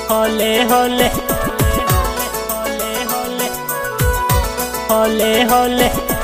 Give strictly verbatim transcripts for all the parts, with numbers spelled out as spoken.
होले होले होले होले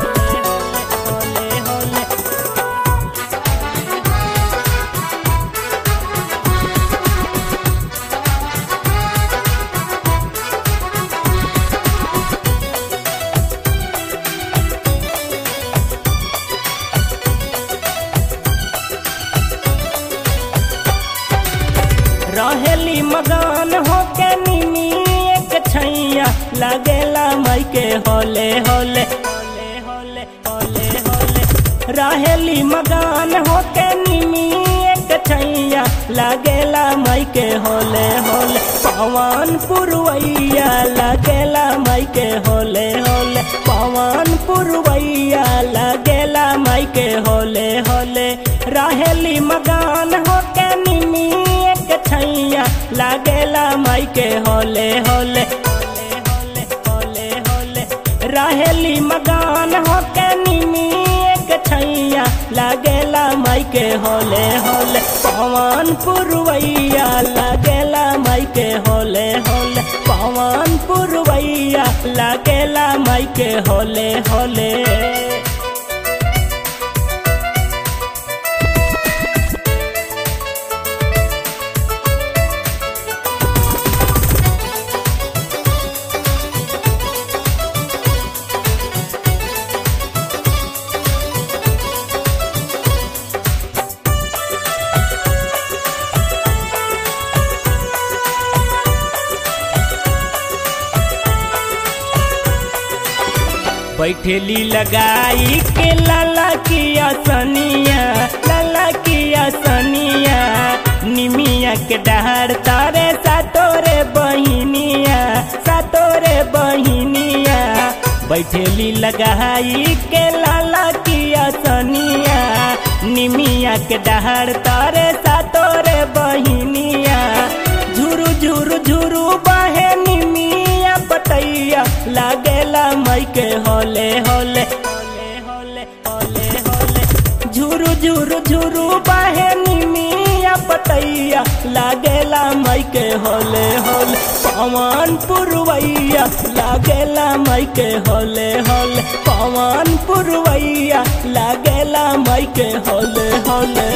रहेली मगान होके निमी एक छैया लागेला माई के होले होले होले होले होले रहेली मगान होके निमी एक छैया लागेला माई के होले होले पवन पुरवैया लागेला माई के होले होले पवन पुरवैया लागेला माई के होले होले रहेली मगान होके निमी छैया लागेला माई के होले होले होले होले होले रहेली मगान होके निमी एक छैया लागेला माई के होले होले पवन पुरवैया लागेला माई के होले होले पवन पुरवैया लागेला माई के होले होले बैठेली लगाई के लाला की असनिया लाला की असनिया निमिया के डहर तारे सातोरे बहिनिया सातोरे बहिनिया बैठेली लगाई के लाला की असनिया निमिया के डहर तारे सातोरे बहिनिया झुरु झुरु झुरु बहे निमिया पतैया लागेला माई के होले होले होले होले होले झुरु झुरु झुरु बहे निमिया पतैया लागेला माई के होले होले पवन पुरवैया लागेला माई के होले होले पवन पुरवैया लागेला माई के होले होले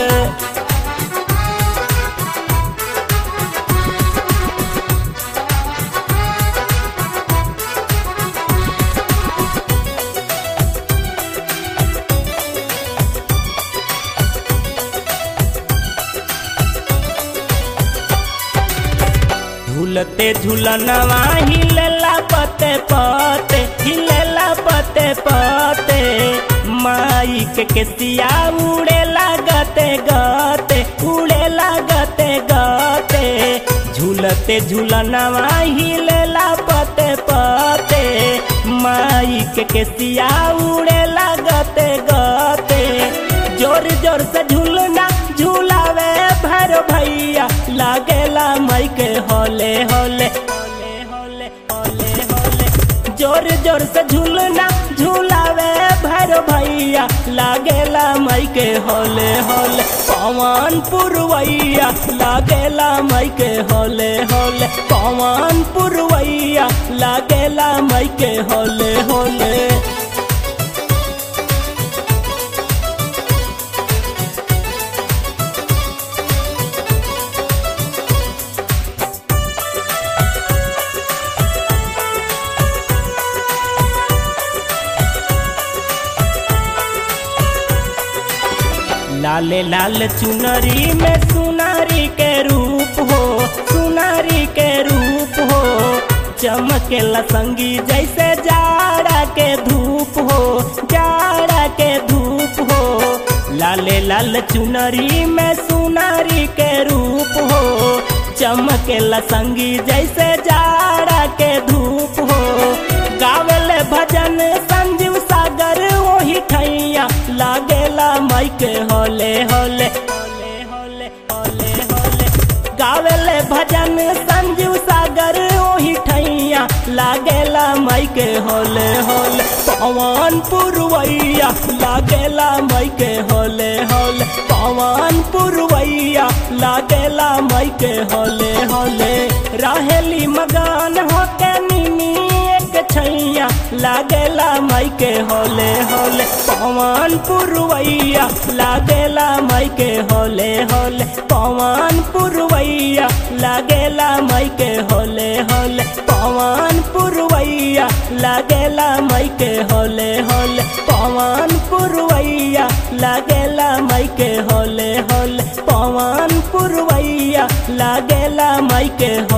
झूलते झूलनवा हिलेला पते पते हिलेला पते पते माई के केसिया उड़े लागते गते उड़े लागते गते झूलते झूलनवा हिलेला पते पते माई के केसिया उड़े लागते गते जोर जोर से झूलना झूलावे भर भैया लागेला माई के होले होले होले होले होले होले जोर जोर से झूलना झूलावे भर भैया लागेला माई के होले होले पवन पुरवैया लागेला माई के होले होले पवन पुरवैया लागेला माई के होले होले लाले लाल चुनरी में सुनारी के रूप हो सुनारी के रूप हो चमकेला संगी जैसे जाड़ा के धूप हो जाड़ा के धूप हो लाले लाल चुनरी में सुनारी के रूप हो चमकेला संगी जैसे जाड़ा के धूप हो गावले भजन संजीव सागर वही ठैया लागेला माई के होले होले होले होले होले होले गावले भजन संजीव सागर वही ठैया लागेला माई के होले होले पवन पुरवैया लागेला माई के होले होले पवन पुरवैया लागेला माई के होले होले राह लागेला माई के होले होले पवन पुरवैया लागेला माई के होले होले पवन पुरवैया लागेला माई के होले होले पवन पुरवैया लागेला माई के होले होले पवन पुरवैया लागेला माई के होले होले पवन पुरवैया लागेला माई के